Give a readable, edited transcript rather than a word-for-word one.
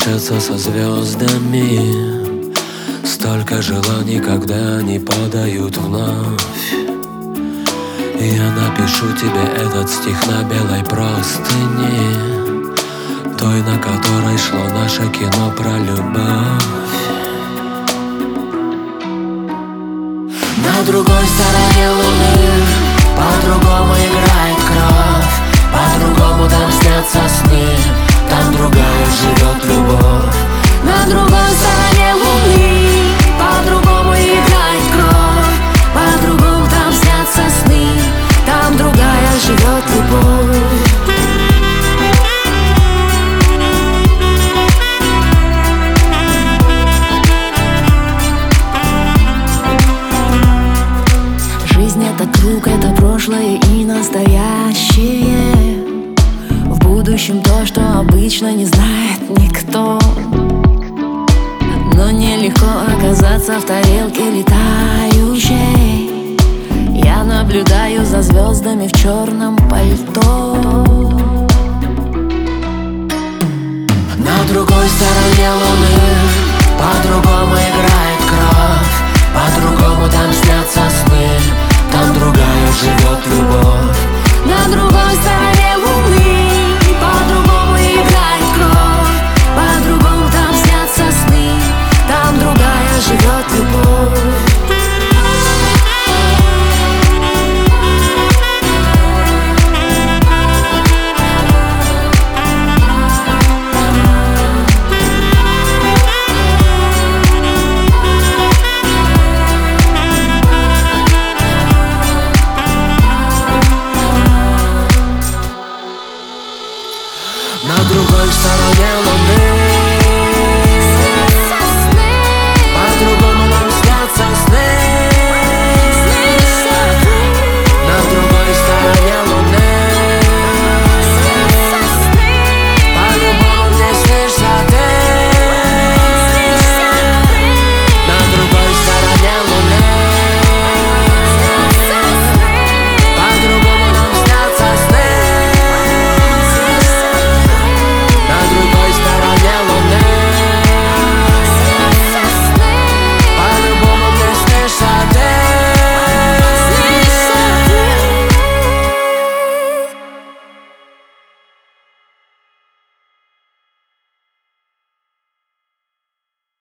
общаться со звездами. Столько желаний, когда они падают вновь. Я напишу тебе этот стих на белой простыни, той, на которой шло наше кино про любовь. На другой стороне луны по-другому играет кровь, по-другому там снятся сны, там другая живет любовь. На другой стороне луны по-другому играет кровь, по-другому там снятся сны, там другая живет любовь. Жизнь — это круг, это прошлое и настоящее. В будущем то, что обычно не знает никто. Но нелегко оказаться в тарелке летающей. Я наблюдаю за звездами в черном